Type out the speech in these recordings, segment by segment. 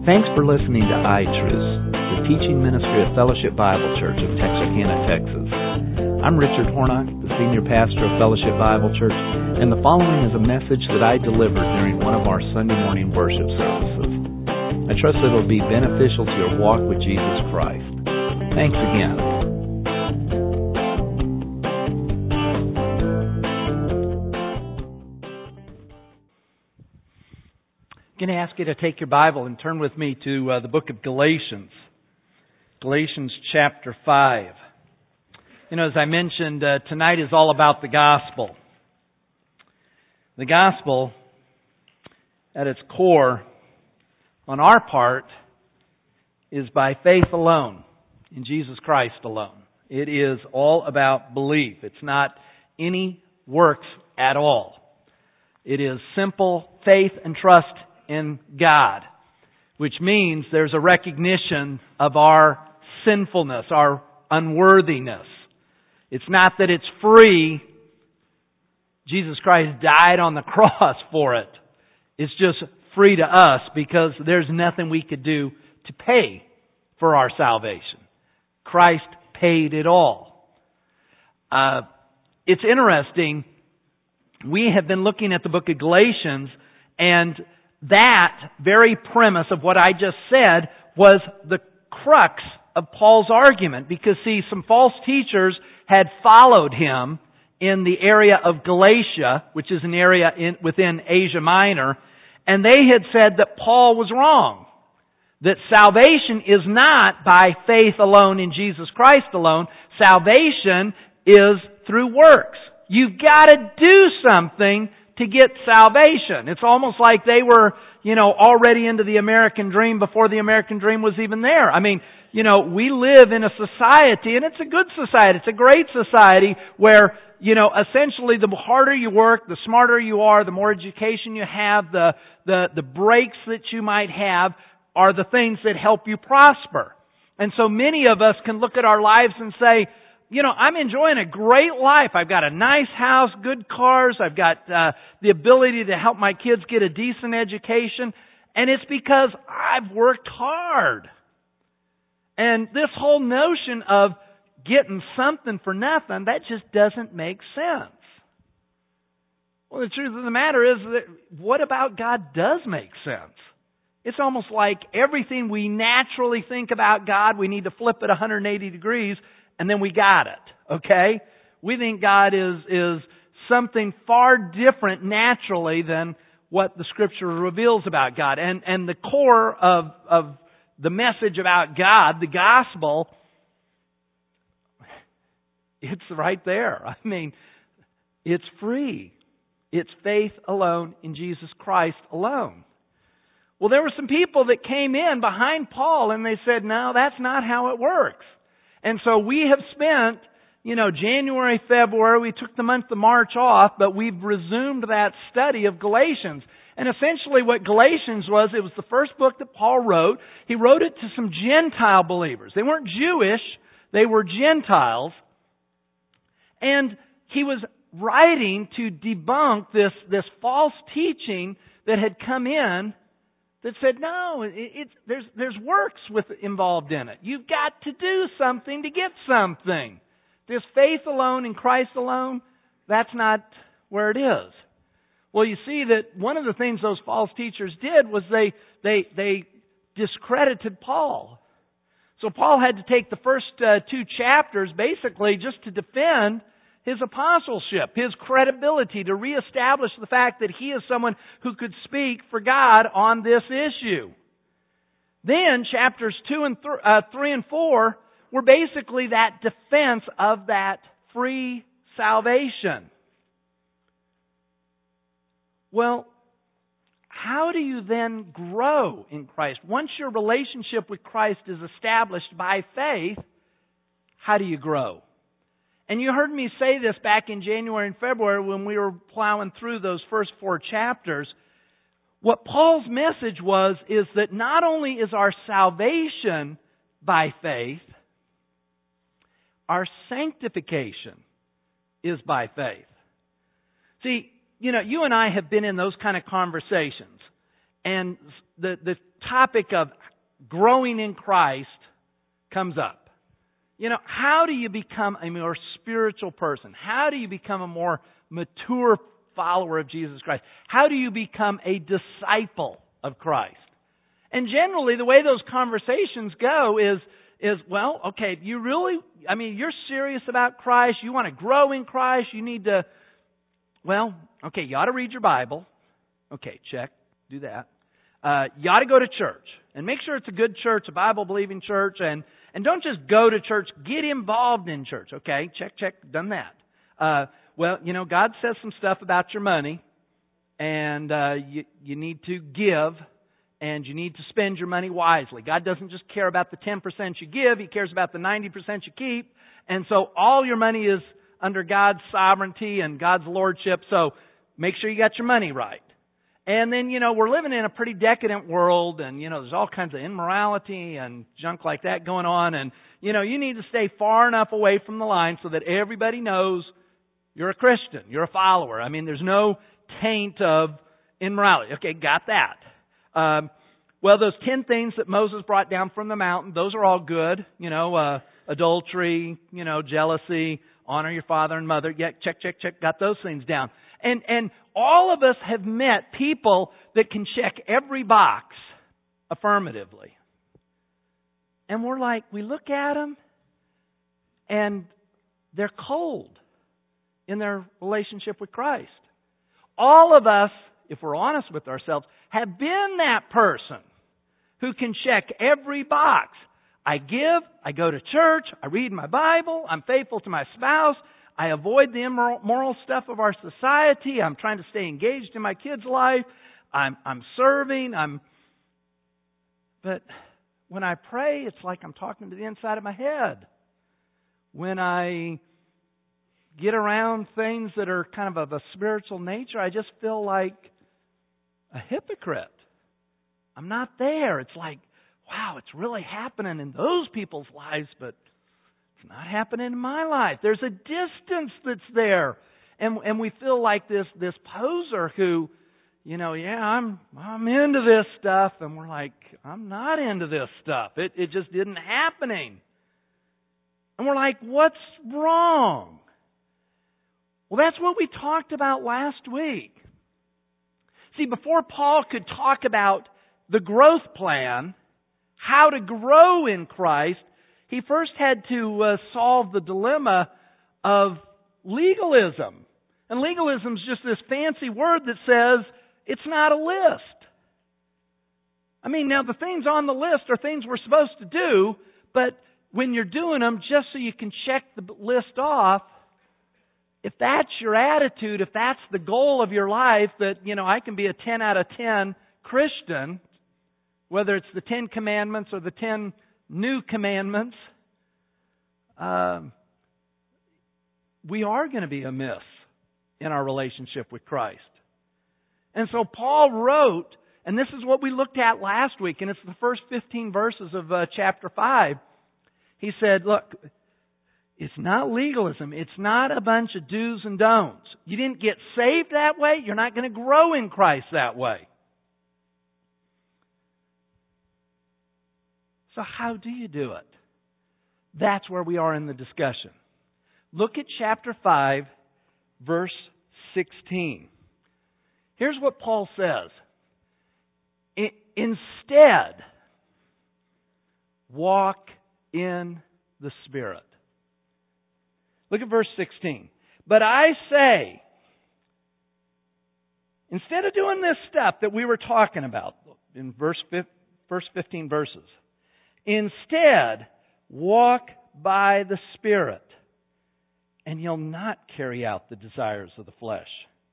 Thanks for listening to iTruth, the teaching ministry of Fellowship Bible Church of Texarkana, Texas. I'm Richard Hornock, the senior pastor of Fellowship Bible Church, and the following is a message that I delivered during one of our Sunday morning worship services. I trust that it will be beneficial to your walk with Jesus Christ. Thanks again. I'm going to ask you to take your Bible and turn with me to the book of Galatians. Galatians chapter 5. You know, as I mentioned, tonight is all about the gospel. The gospel, at its core, on our part, is by faith alone, in Jesus Christ alone. It is all about belief. It's not any works at all. It is simple faith and trust in God, which means there's a recognition of our sinfulness, our unworthiness. It's not that it's free. Jesus Christ died on the cross for it. It's just free to us because there's nothing we could do to pay for our salvation. Christ paid it all. It's interesting. We have been looking at the book of Galatians, and that very premise of what I just said was the crux of Paul's argument. Because, see, some false teachers had followed him in the area of Galatia, which is an area within Asia Minor, and they had said that Paul was wrong. That salvation is not by faith alone in Jesus Christ alone. Salvation is through works. You've got to do something to get salvation. It's almost like they were, already into the American dream before the American dream was even there. I mean, we live in a society, and it's a good society. It's a great society where, essentially the harder you work, the smarter you are, the more education you have, the breaks that you might have are the things that help you prosper. And so many of us can look at our lives and say, I'm enjoying a great life. I've got a nice house, good cars. I've got the ability to help my kids get a decent education. And it's because I've worked hard. And this whole notion of getting something for nothing, that just doesn't make sense. Well, the truth of the matter is that what about God does make sense? It's almost like everything we naturally think about God, we need to flip it 180 degrees, and then we got it, okay? We think God is something far different naturally than what the Scripture reveals about God. And the core of the message about God, the gospel, it's right there. I mean, it's free. It's faith alone in Jesus Christ alone. Well, there were some people that came in behind Paul and they said, no, that's not how it works. And so we have spent, January, February, we took the month of March off, but we've resumed that study of Galatians. And essentially what Galatians was, it was the first book that Paul wrote. He wrote it to some Gentile believers. They weren't Jewish, they were Gentiles. And he was writing to debunk this false teaching that had come in that said, no, there's works involved in it. You've got to do something to get something. This faith alone in Christ alone, that's not where it is. Well, you see that one of the things those false teachers did was they discredited Paul. So Paul had to take the first 2 chapters basically just to defend his apostleship, his credibility, to reestablish the fact that he is someone who could speak for God on this issue. Then chapters 2 and 3 and 4 were basically that defense of that free salvation. Well, how do you then grow in Christ? Once your relationship with Christ is established by faith, how do you grow? And you heard me say this back in January and February when we were plowing through those first 4 chapters. What Paul's message is that not only is our salvation by faith, our sanctification is by faith. See, you and I have been in those kind of conversations. and the topic of growing in Christ comes up. You know, how do you become a more spiritual person? How do you become a more mature follower of Jesus Christ? How do you become a disciple of Christ? And generally, the way those conversations go is well, okay, you're serious about Christ, you want to grow in Christ, you need to, well, okay, you ought to read your Bible. Okay, check, do that. You ought to go to church, and make sure it's a good church, a Bible-believing church, and don't just go to church, get involved in church. Okay, check, done that. Well, you know, God says some stuff about your money, and you need to give, and you need to spend your money wisely. God doesn't just care about the 10% you give, He cares about the 90% you keep. And so all your money is under God's sovereignty and God's lordship, so make sure you got your money right. And then, you know, we're living in a pretty decadent world, and, you know, there's all kinds of immorality and junk like that going on, and, you know, you need to stay far enough away from the line so that everybody knows you're a Christian, you're a follower. I mean, there's no taint of immorality. Okay, got that. Well, those 10 things that Moses brought down from the mountain, those are all good. You know, adultery, you know, jealousy, honor your father and mother. Yeah, check, got those things down. And all of us have met people that can check every box affirmatively. And we're like, we look at them and they're cold in their relationship with Christ. All of us, if we're honest with ourselves, have been that person who can check every box. I give, I go to church, I read my Bible, I'm faithful to my spouse, I avoid the immoral stuff of our society, I'm trying to stay engaged in my kids' life, I'm serving, But when I pray, it's like I'm talking to the inside of my head. When I get around things that are kind of a spiritual nature, I just feel like a hypocrite. I'm not there. It's like, wow, it's really happening in those people's lives, but it's not happening in my life. There's a distance that's there. And we feel like this poser who, you know, yeah, I'm into this stuff, and we're like, I'm not into this stuff. It just isn't happening. And we're like, what's wrong? Well, that's what we talked about last week. See, before Paul could talk about the growth plan, how to grow in Christ, he first had to solve the dilemma of legalism. And legalism is just this fancy word that says it's not a list. I mean, now the things on the list are things we're supposed to do, but when you're doing them just so you can check the list off, if that's your attitude, if that's the goal of your life, that, you know, I can be a 10 out of 10 Christian, whether it's the 10 commandments or the 10 new commandments, we are going to be amiss in our relationship with Christ. And so Paul wrote, and this is what we looked at last week, and it's the first 15 verses of chapter 5. He said, look, it's not legalism. It's not a bunch of do's and don'ts. You didn't get saved that way. You're not going to grow in Christ that way. So how do you do it? That's where we are in the discussion. Look at chapter 5, verse 16. Here's what Paul says. Instead, walk in the Spirit. Look at verse 16. But I say, instead of doing this stuff that we were talking about in first 15 verses, instead, walk by the Spirit, and you'll not carry out the desires of the flesh.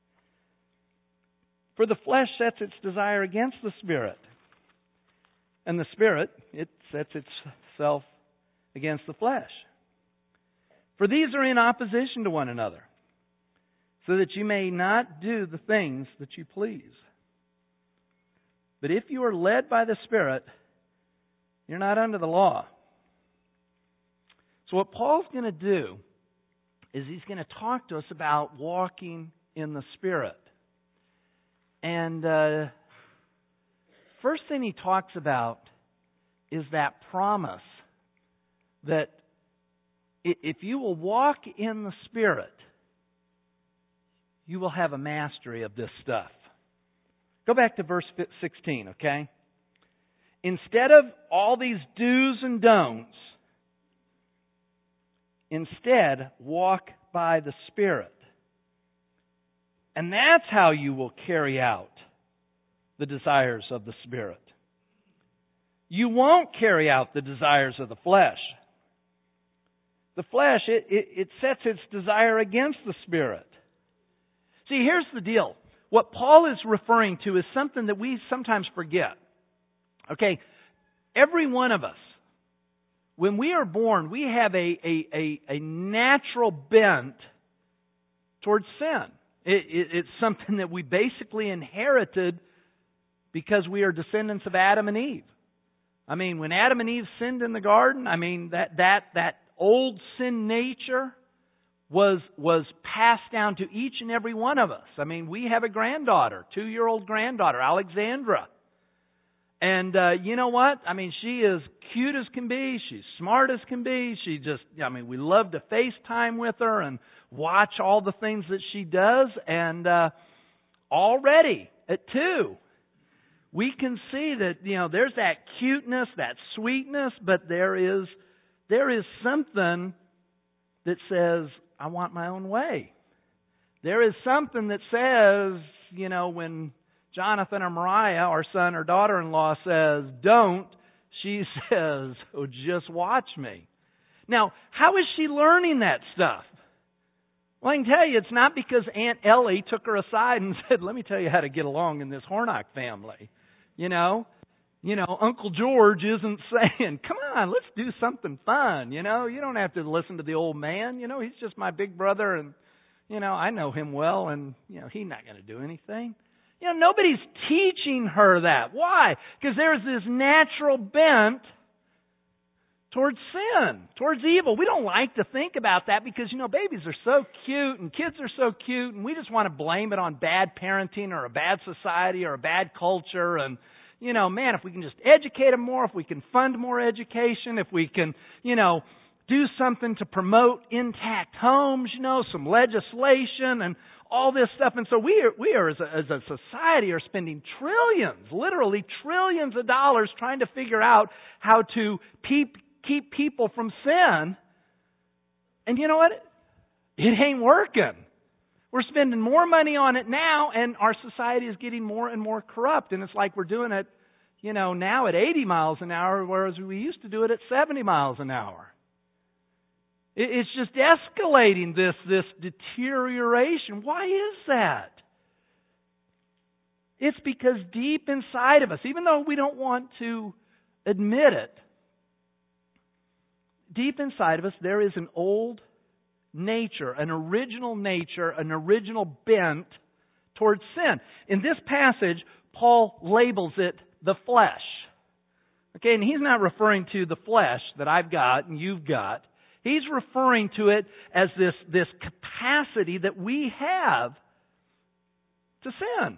For the flesh sets its desire against the Spirit, and the Spirit, it sets itself against the flesh. For these are in opposition to one another, so that you may not do the things that you please. But if you are led by the Spirit, you're not under the law. So what Paul's going to do is he's going to talk to us about walking in the Spirit. And first thing he talks about is that promise that if you will walk in the Spirit, you will have a mastery of this stuff. Go back to verse 16, okay? Instead of all these do's and don'ts, instead, walk by the Spirit. And that's how you will carry out the desires of the Spirit. You won't carry out the desires of the flesh. The flesh, it sets its desire against the Spirit. See, here's the deal. What Paul is referring to is something that we sometimes forget. Okay, every one of us, when we are born, we have a natural bent towards sin. It's something that we basically inherited because we are descendants of Adam and Eve. I mean, when Adam and Eve sinned in the garden, I mean, that old sin nature was passed down to each and every one of us. I mean, we have a granddaughter, 2-year-old granddaughter, Alexandra. And you know what? I mean, she is cute as can be. She's smart as can be. We love to FaceTime with her and watch all the things that she does. And already at 2, we can see that, there's that cuteness, that sweetness, but there is something that says, I want my own way. There is something that says, when Jonathan or Mariah, our son or daughter-in-law, says, don't, she says, oh, just watch me. Now, how is she learning that stuff? Well, I can tell you, it's not because Aunt Ellie took her aside and said, let me tell you how to get along in this Hornock family. Uncle George isn't saying, come on, let's do something fun. You don't have to listen to the old man. He's just my big brother and, I know him well and, he's not going to do anything. Nobody's teaching her that. Why? Because there's this natural bent towards sin, towards evil. We don't like to think about that because, babies are so cute and kids are so cute and we just want to blame it on bad parenting or a bad society or a bad culture. And, if we can just educate them more, if we can fund more education, if we can, do something to promote intact homes, some legislation and all this stuff. And so we are as a society are spending trillions, literally trillions of dollars trying to figure out how to keep people from sin. And you know what? It ain't working. We're spending more money on it now, and our society is getting more and more corrupt. And it's like we're doing it, now at 80 miles an hour, whereas we used to do it at 70 miles an hour. It's just escalating this deterioration. Why is that? It's because deep inside of us, even though we don't want to admit it, deep inside of us there is an old nature, an original bent towards sin. In this passage, Paul labels it the flesh. Okay, and he's not referring to the flesh that I've got and you've got. He's referring to it as this capacity that we have to sin.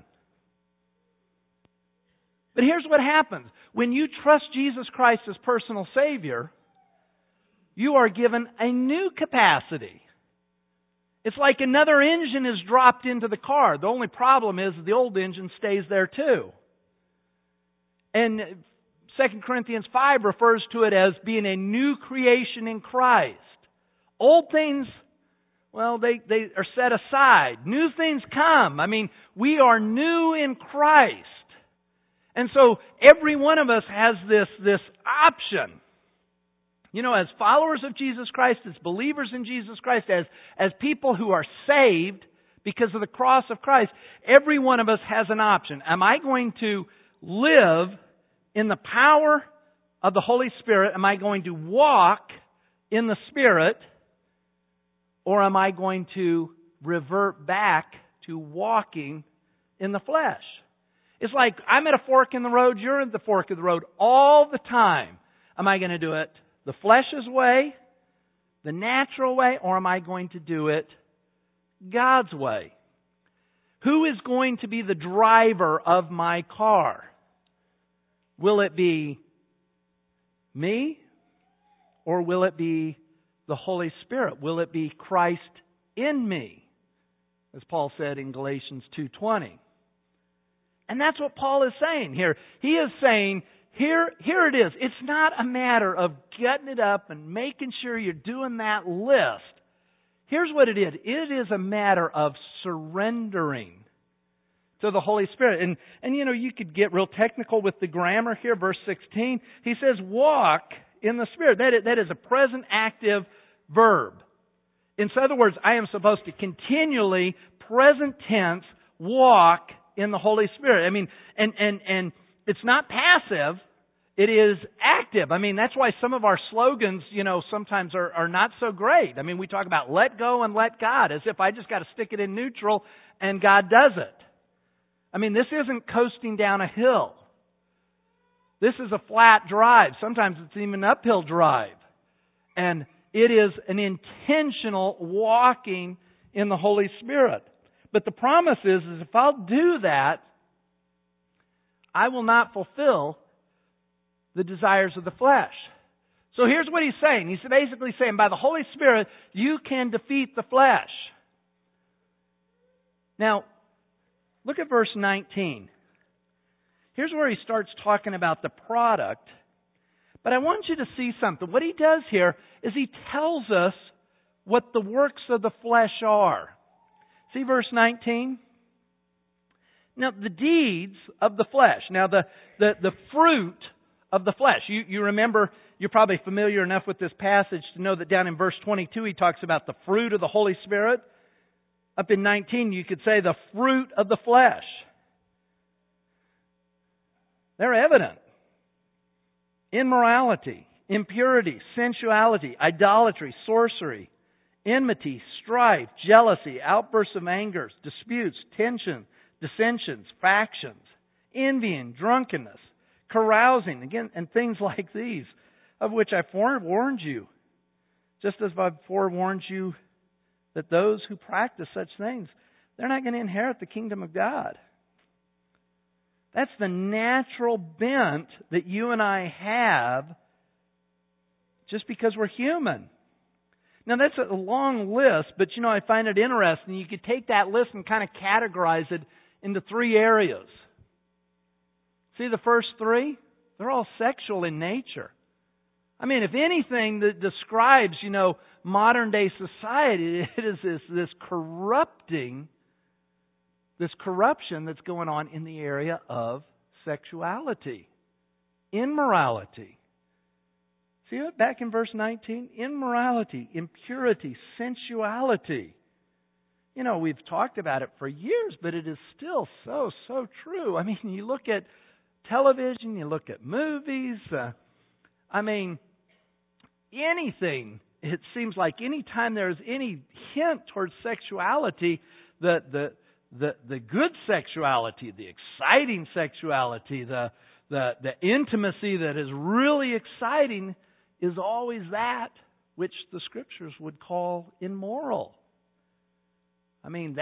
But here's what happens. When you trust Jesus Christ as personal Savior, you are given a new capacity. It's like another engine is dropped into the car. The only problem is the old engine stays there too. And 2 Corinthians 5 refers to it as being a new creation in Christ. Old things, well, they are set aside. New things come. I mean, we are new in Christ. And so every one of us has this option. As followers of Jesus Christ, as believers in Jesus Christ, as people who are saved because of the cross of Christ, every one of us has an option. Am I going to live in the power of the Holy Spirit? Am I going to walk in the Spirit? Or am I going to revert back to walking in the flesh? It's like I'm at a fork in the road, you're at the fork of the road all the time. Am I going to do it the flesh's way, the natural way, or am I going to do it God's way? Who is going to be the driver of my car? Will it be me? Or will it be the Holy Spirit? Will it be Christ in me? As Paul said in Galatians 2:20. And that's what Paul is saying here. He is saying, here it is. It's not a matter of getting it up and making sure you're doing that list. Here's what it is. It is a matter of surrendering to the Holy Spirit. And you could get real technical with the grammar here. Verse 16, he says, walk in the Spirit. That is a present active verb. In other words, I am supposed to continually, present tense, walk in the Holy Spirit. I mean, and it's not passive. It is active. I mean, that's why some of our slogans, sometimes are not so great. I mean, we talk about let go and let God, as if I just got to stick it in neutral and God does it. I mean, this isn't coasting down a hill. This is a flat drive. Sometimes it's even an uphill drive. And it is an intentional walking in the Holy Spirit. But the promise is if I'll do that, I will not fulfill the desires of the flesh. So here's what he's saying. He's basically saying, by the Holy Spirit, you can defeat the flesh. Now, look at verse 19. Here's where he starts talking about the product. But I want you to see something. What he does here is he tells us what the works of the flesh are. See verse 19? Now, the deeds of the flesh. Now, the fruit of the flesh. You remember, you're probably familiar enough with this passage to know that down in verse 22 he talks about the fruit of the Holy Spirit. Up in 19 you could say the fruit of the flesh. They're evident. Immorality, impurity, sensuality, idolatry, sorcery, enmity, strife, jealousy, outbursts of anger, disputes, tension, dissensions, factions, envying, drunkenness, carousing, again, and things like these, of which I forewarned you, just as I've forewarned you that those who practice such things, they're not going to inherit the kingdom of God. That's the natural bent that you and I have just because we're human. Now, that's a long list, but I find it interesting. You could take that list and kind of categorize it into three areas. See the first three? They're all sexual in nature. I mean, if anything that describes, modern day society, it is this corruption that's going on in the area of sexuality, immorality. See it back in verse 19? Immorality, impurity, sensuality. We've talked about it for years, but it is still so true. I mean, you look at television, you look at movies. Anything. It seems like any time there's any hint towards sexuality, the good sexuality, the exciting sexuality, the intimacy that is really exciting is always that which the Scriptures would call immoral. God,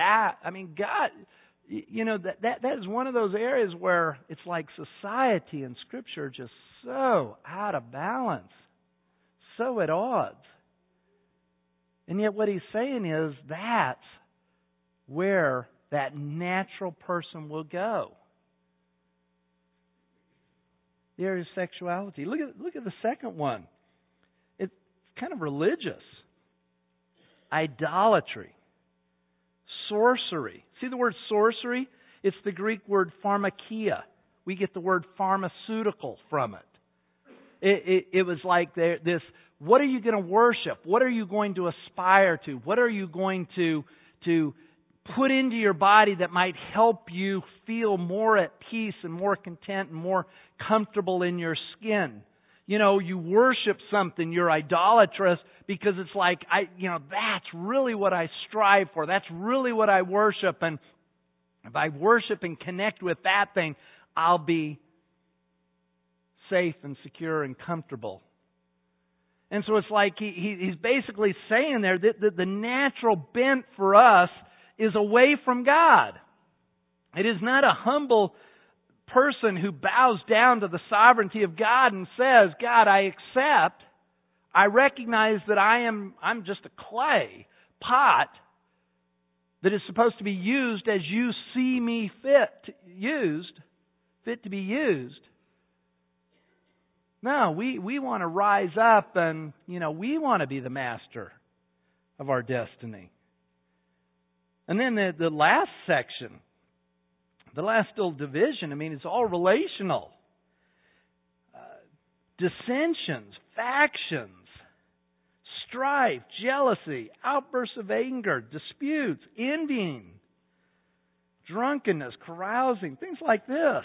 that is one of those areas where it's like society and Scripture are just so out of balance, so at odds. And yet what he's saying is that's where that natural person will go. The area of sexuality. Look at the second one. It's kind of religious. Idolatry. Sorcery. See the word sorcery? It's the Greek word pharmakia. We get the word pharmaceutical from it. It was like this, what are you going to worship? What are you going to aspire to? What are you going to put into your body that might help you feel more at peace and more content and more comfortable in your skin? You worship something, you're idolatrous because it's like, that's really what I strive for. That's really what I worship. And if I worship and connect with that thing, I'll be safe and secure and comfortable. And so it's like he's basically saying there that the natural bent for us is away from God. It is not a humble person who bows down to the sovereignty of God and says, God, I accept, I recognize that I'm just a clay pot that is supposed to be used as you see me fit to be used. No, we want to rise up and, we want to be the master of our destiny. And then the last section, the last little division, it's all relational. Dissensions, factions, strife, jealousy, outbursts of anger, disputes, envying, drunkenness, carousing, things like this.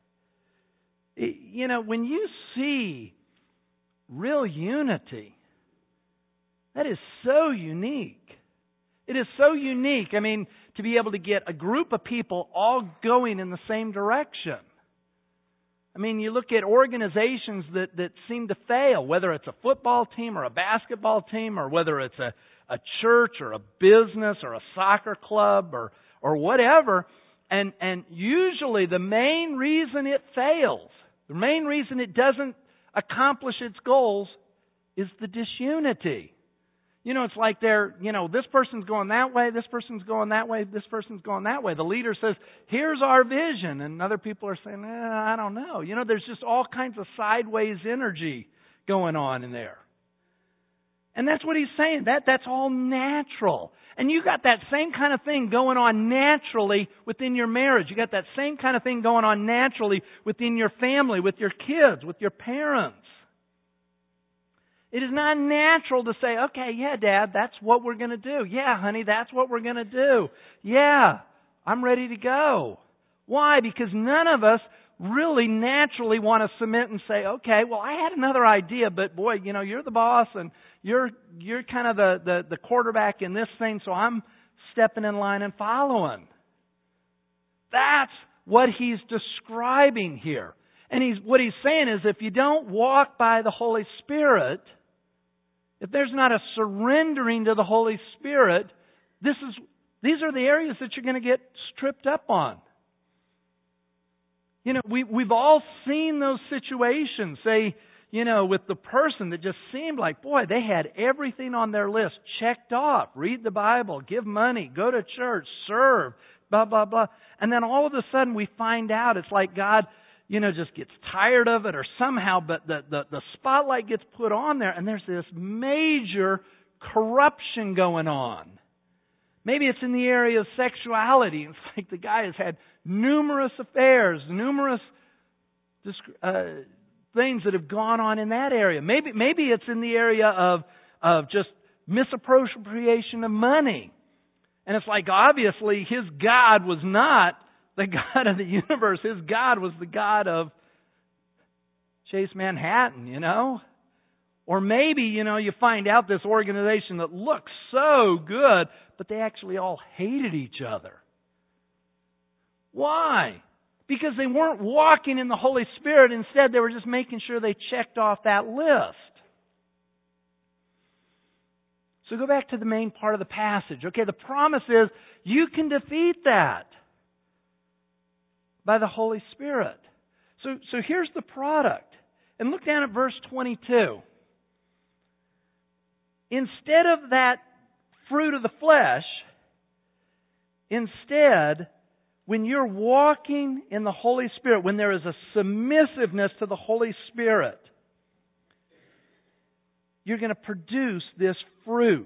When you see real unity, that is so unique. It is so unique. To be able to get a group of people all going in the same direction. You look at organizations that seem to fail, whether it's a football team or a basketball team, or whether it's a church or a business or a soccer club or whatever. And usually the main reason it fails, the main reason it doesn't accomplish its goals is the disunity. It's like this person's going that way, this person's going that way, this person's going that way. The leader says, here's our vision. And other people are saying, I don't know. There's just all kinds of sideways energy going on in there. And that's what he's saying. That's all natural. And you got that same kind of thing going on naturally within your marriage. You got that same kind of thing going on naturally within your family, with your kids, with your parents. It is not natural to say, okay, yeah, Dad, that's what we're going to do. Yeah, honey, that's what we're going to do. Yeah, I'm ready to go. Why? Because none of us really naturally want to submit and say, okay, well, I had another idea, but boy, you're the boss and you're kind of the quarterback in this thing, so I'm stepping in line and following. That's what he's describing here. And what he's saying is, if you don't walk by the Holy Spirit, if there's not a surrendering to the Holy Spirit, these are the areas that you're going to get tripped up on. We've all seen those situations, say, with the person that just seemed like, boy, they had everything on their list checked off. Read the Bible, give money, go to church, serve, blah, blah, blah. And then all of a sudden we find out it's like God just gets tired of it or somehow, but the spotlight gets put on there and there's this major corruption going on. Maybe it's in the area of sexuality. It's like the guy has had numerous affairs, numerous things that have gone on in that area. Maybe it's in the area of just misappropriation of money. And it's like, obviously, his God was not the God of the universe. His God was the God of Chase Manhattan, Or maybe, you find out this organization that looks so good, but they actually all hated each other. Why? Because they weren't walking in the Holy Spirit. Instead, they were just making sure they checked off that list. So go back to the main part of the passage. Okay, the promise is you can defeat that by the Holy Spirit. So here's the product. And look down at verse 22. Instead of that fruit of the flesh, instead, when you're walking in the Holy Spirit, when there is a submissiveness to the Holy Spirit, you're going to produce this fruit.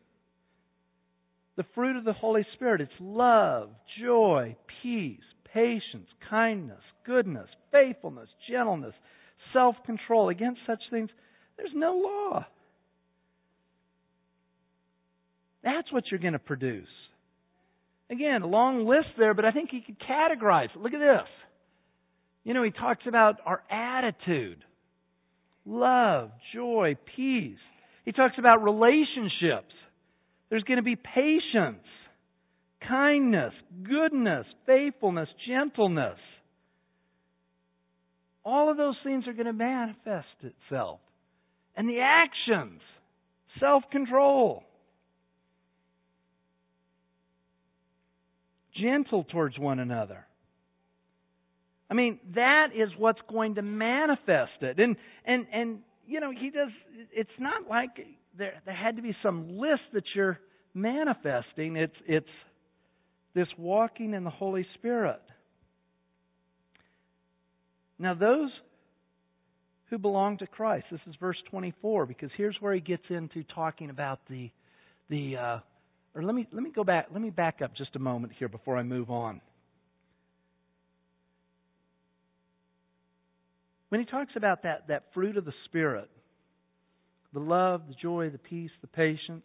The fruit of the Holy Spirit. It's love, joy, peace, patience, kindness, goodness, faithfulness, gentleness, self-control. Against such things, there's no law. That's what you're going to produce. Again, a long list there, but I think you could categorize it. Look at this. He talks about our attitude. Love, joy, peace. He talks about relationships. There's going to be patience, kindness, goodness, faithfulness, gentleness. All of those things are going to manifest itself. And the actions, self-control. Gentle towards one another. I mean, that is what's going to manifest it. And he does, it's not like there had to be some list that you're manifesting. It's this walking in the Holy Spirit. Now, those who belong to Christ, this is verse 24, because here's where he gets into talking about or let me go back. Let me back up just a moment here before I move on. When he talks about that fruit of the Spirit, the love, the joy, the peace, the patience,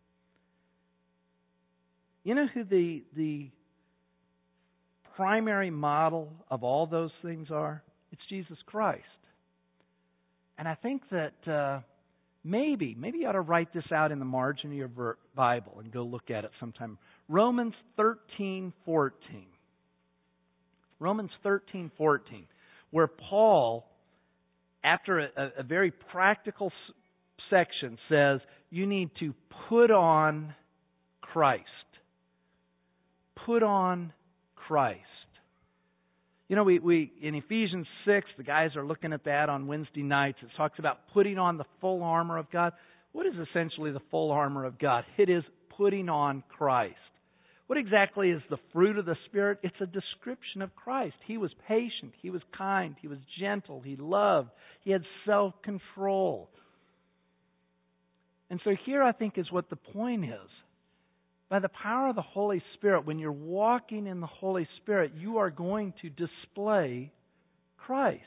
you know who the primary model of all those things are? It's Jesus Christ. And I think that maybe you ought to write this out in the margin of your Bible and go look at it sometime. Romans 13:14. Romans 13:14, where Paul, after a very practical section, says you need to put on Christ. Put on Christ. You know, we in Ephesians 6, the guys are looking at that on Wednesday nights. It talks about putting on the full armor of God. What is essentially the full armor of God? It is putting on Christ. What exactly is the fruit of the Spirit? It's a description of Christ. He was patient. He was kind. He was gentle. He loved. He had self-control. And so here I think is what the point is. By the power of the Holy Spirit, when you're walking in the Holy Spirit, you are going to display Christ.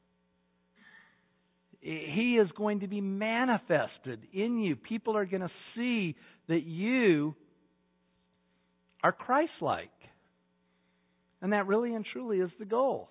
He is going to be manifested in you. People are going to see that you are Christ-like. And that really and truly is the goal.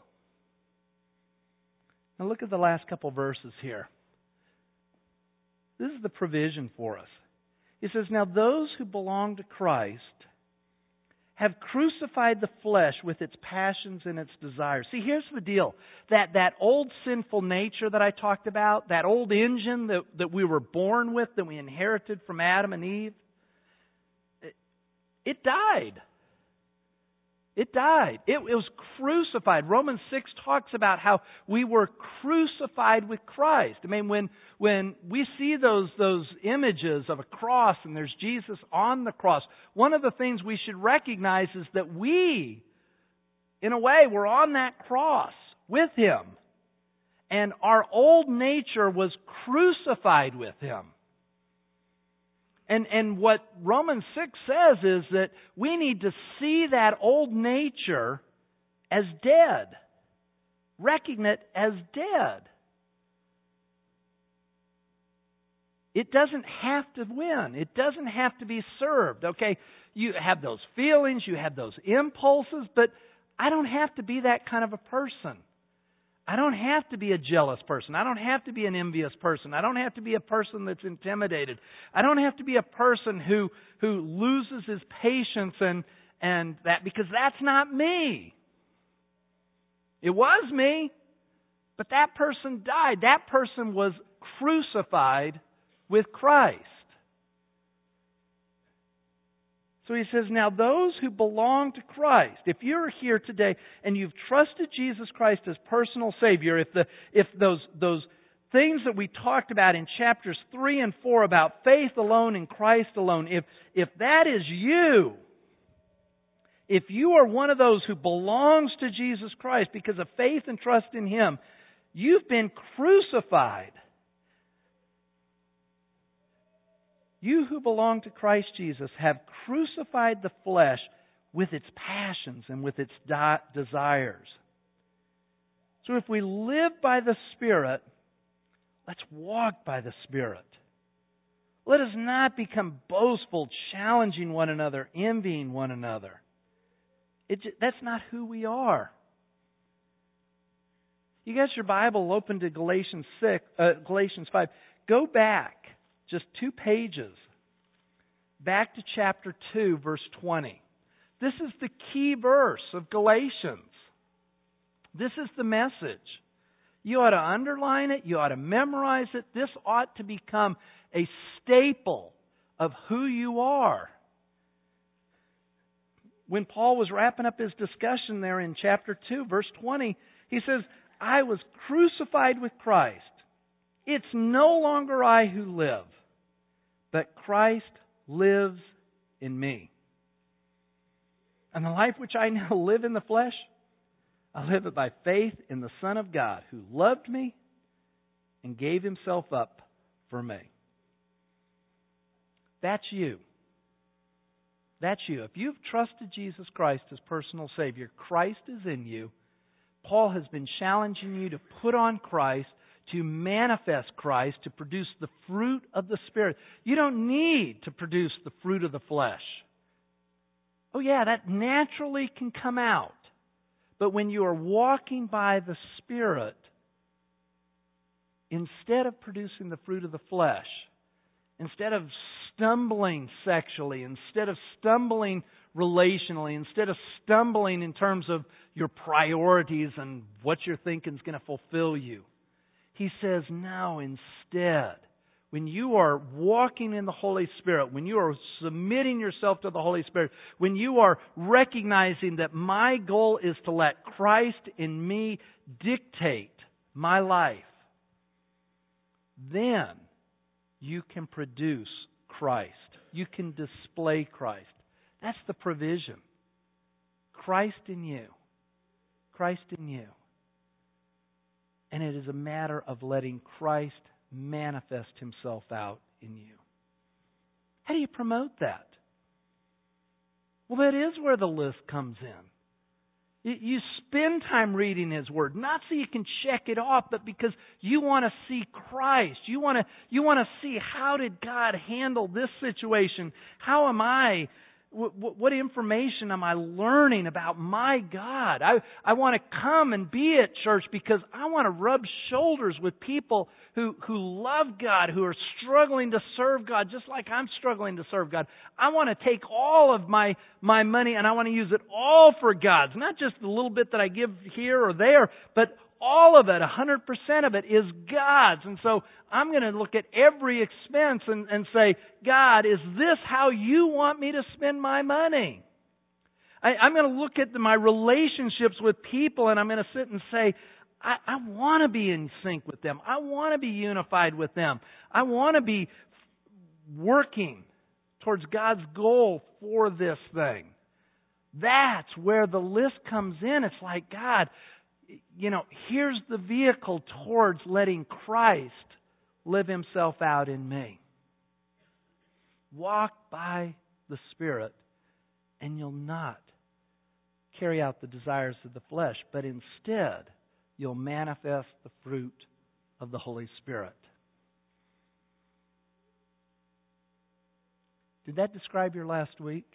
Now look at the last couple verses here. This is the provision for us. He says, now those who belong to Christ have crucified the flesh with its passions and its desires. See, here's the deal. That old sinful nature that I talked about, that old engine that we were born with, that we inherited from Adam and Eve, it died. It died. It was crucified. Romans 6 talks about how we were crucified with Christ. I mean, when we see those images of a cross and there's Jesus on the cross, one of the things we should recognize is that we, in a way, were on that cross with Him. And our old nature was crucified with Him. And what Romans 6 says is that we need to see that old nature as dead. Reckon it as dead. It doesn't have to win. It doesn't have to be served. Okay, you have those feelings, you have those impulses, but I don't have to be that kind of a person. I don't have to be a jealous person. I don't have to be an envious person. I don't have to be a person that's intimidated. I don't have to be a person who loses his patience and that, because that's not me. It was me, but that person died. That person was crucified with Christ. So he says, now those who belong to Christ, if you're here today and you've trusted Jesus Christ as personal Savior, if those things that we talked about in chapters 3 and 4 about faith alone in Christ alone, if that is you, if you are one of those who belongs to Jesus Christ because of faith and trust in Him, you've been crucified. You who belong to Christ Jesus have crucified the flesh with its passions and with its desires. So if we live by the Spirit, let's walk by the Spirit. Let us not become boastful, challenging one another, envying one another. That's not who we are. You got your Bible open to Galatians 5. Go back just 2 pages, back to chapter 2, verse 20. This is the key verse of Galatians. This is the message. You ought to underline it. You ought to memorize it. This ought to become a staple of who you are. When Paul was wrapping up his discussion there in chapter 2, verse 20, He says, I was crucified with Christ. It's no longer I who live, but Christ lives in me. And the life which I now live in the flesh, I live it by faith in the Son of God, who loved me and gave Himself up for me. That's you. That's you. If you've trusted Jesus Christ as personal Savior, Christ is in you. Paul has been challenging you to put on Christ, to manifest Christ, to produce the fruit of the Spirit. You don't need to produce the fruit of the flesh. Oh yeah, that naturally can come out. But when you are walking by the Spirit, instead of producing the fruit of the flesh, instead of stumbling sexually, instead of stumbling relationally, instead of stumbling in terms of your priorities and what you're thinking is going to fulfill you, he says, no, instead, when you are walking in the Holy Spirit, when you are submitting yourself to the Holy Spirit, when you are recognizing that my goal is to let Christ in me dictate my life, then you can produce Christ. You can display Christ. That's the provision. Christ in you. Christ in you. And it is a matter of letting Christ manifest Himself out in you. How do you promote that? Well, that is where the list comes in. You spend time reading His Word, not so you can check it off, but because you want to see Christ. You want to see, how did God handle this situation? How am I? What information am I learning about my God? I want to come and be at church because I want to rub shoulders with people who love God, who are struggling to serve God just like I'm struggling to serve God. I want to take all of my money and I want to use it all for God's. Not just the little bit that I give here or there, but all of it, 100% of it is God's. And so I'm going to look at every expense and say, God, is this how you want me to spend my money? I'm going to look at my relationships with people and I'm going to sit and say, I want to be in sync with them. I want to be unified with them. I want to be working towards God's goal for this thing. That's where the list comes in. It's like, God, here's the vehicle towards letting Christ live Himself out in me. Walk by the Spirit, and you'll not carry out the desires of the flesh, but instead, you'll manifest the fruit of the Holy Spirit. Did that describe your last week?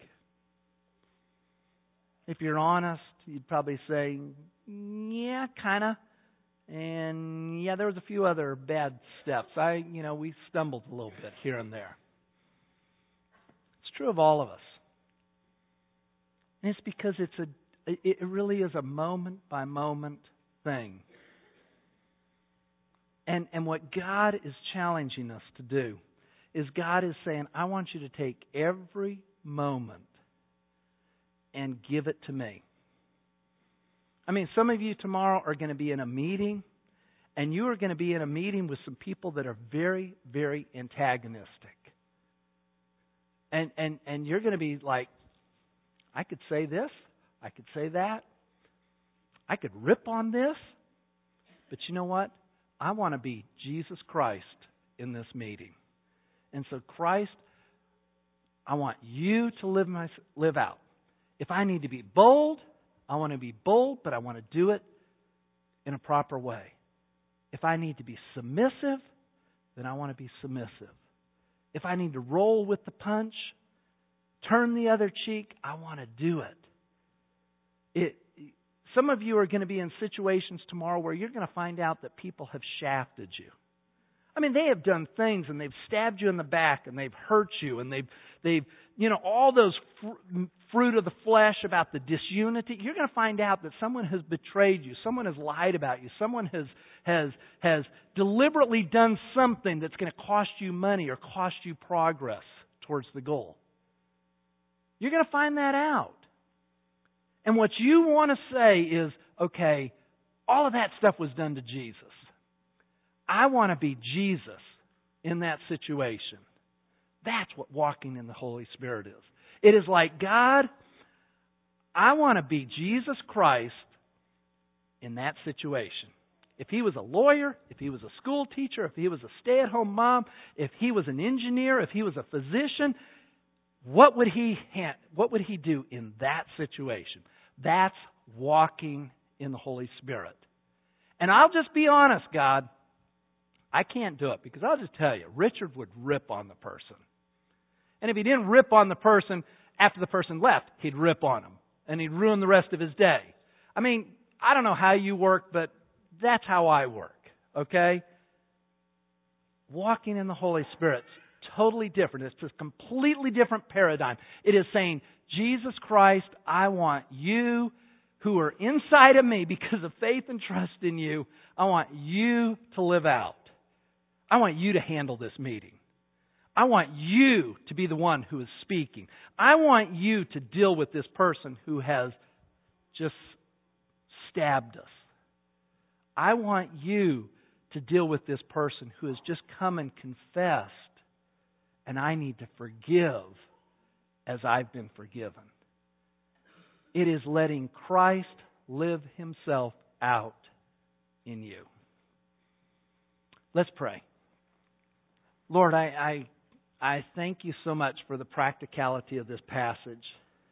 If you're honest, you'd probably say, yeah, kind of. And yeah, there was a few other bad steps. We stumbled a little bit here and there. It's true of all of us. And it's because it really is a moment by moment thing. And what God is challenging us to do is God is saying, I want you to take every moment and give it to me. I mean, some of you tomorrow are going to be in a meeting, and you are going to be in a meeting with some people that are very, very antagonistic. And you're going to be like, I could say this, I could say that, I could rip on this, but you know what? I want to be Jesus Christ in this meeting. And so Christ, I want you to live out. If I need to be bold, I want to be bold, but I want to do it in a proper way. If I need to be submissive, then I want to be submissive. If I need to roll with the punch, turn the other cheek, I want to do it. Some of you are going to be in situations tomorrow where you're going to find out that people have shafted you. I mean, they have done things and they've stabbed you in the back and they've hurt you and they've all those fruit of the flesh about the disunity. You're going to find out that someone has betrayed you, someone has lied about you, someone has deliberately done something that's going to cost you money or cost you progress towards the goal. You're going to find that out. And what you want to say is, okay, All of that stuff was done to Jesus. I want to be Jesus in that situation. That's what walking in the Holy Spirit is. It is like, God, I want to be Jesus Christ in that situation. If He was a lawyer, if He was a school teacher, if He was a stay-at-home mom, if He was an engineer, if He was a physician, what would He do in that situation? That's walking in the Holy Spirit. And I'll just be honest, God, I can't do it, because I'll just tell you, Richard would rip on the person. And if he didn't rip on the person after the person left, he'd rip on him. And he'd ruin the rest of his day. I mean, I don't know how you work, but that's how I work. Okay? Walking in the Holy Spirit's totally different. It's a completely different paradigm. It is saying, Jesus Christ, I want you who are inside of me because of faith and trust in you. I want you to live out. I want you to handle this meeting. I want you to be the one who is speaking. I want you to deal with this person who has just stabbed us. I want you to deal with this person who has just come and confessed, and I need to forgive as I've been forgiven. It is letting Christ live Himself out in you. Let's pray. Lord, I thank you so much for the practicality of this passage.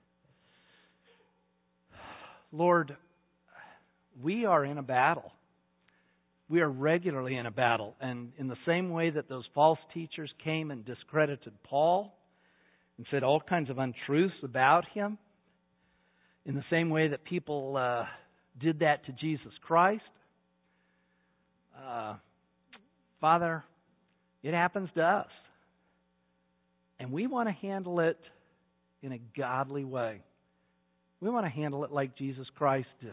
Lord, we are in a battle. We are regularly in a battle. And in the same way that those false teachers came and discredited Paul and said all kinds of untruths about him, in the same way that people did that to Jesus Christ, Father, it happens to us. And we want to handle it in a godly way. We want to handle it like Jesus Christ did.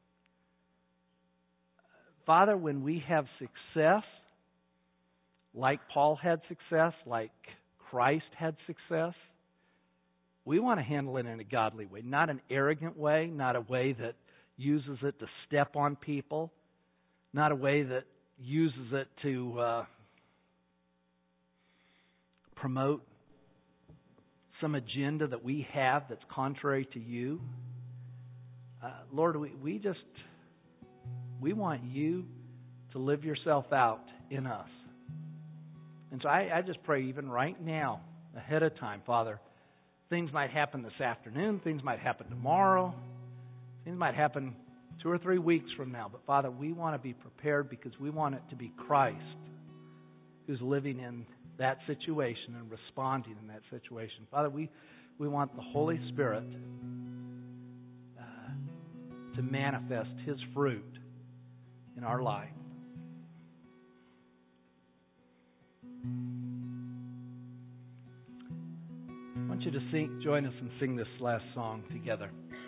Father, when we have success, like Paul had success, like Christ had success, we want to handle it in a godly way. Not an arrogant way, not a way that uses it to step on people, not a way that uses it to promote some agenda that we have that's contrary to you. Lord, we want you to live yourself out in us. And so I just pray even right now, ahead of time, Father, things might happen this afternoon, things might happen tomorrow, things might happen 2 or 3 weeks from now. But Father, we want to be prepared because we want it to be Christ who's living in that situation and responding in that situation. Father, we want the Holy Spirit to manifest His fruit in our life. I want you to join us and sing this last song together.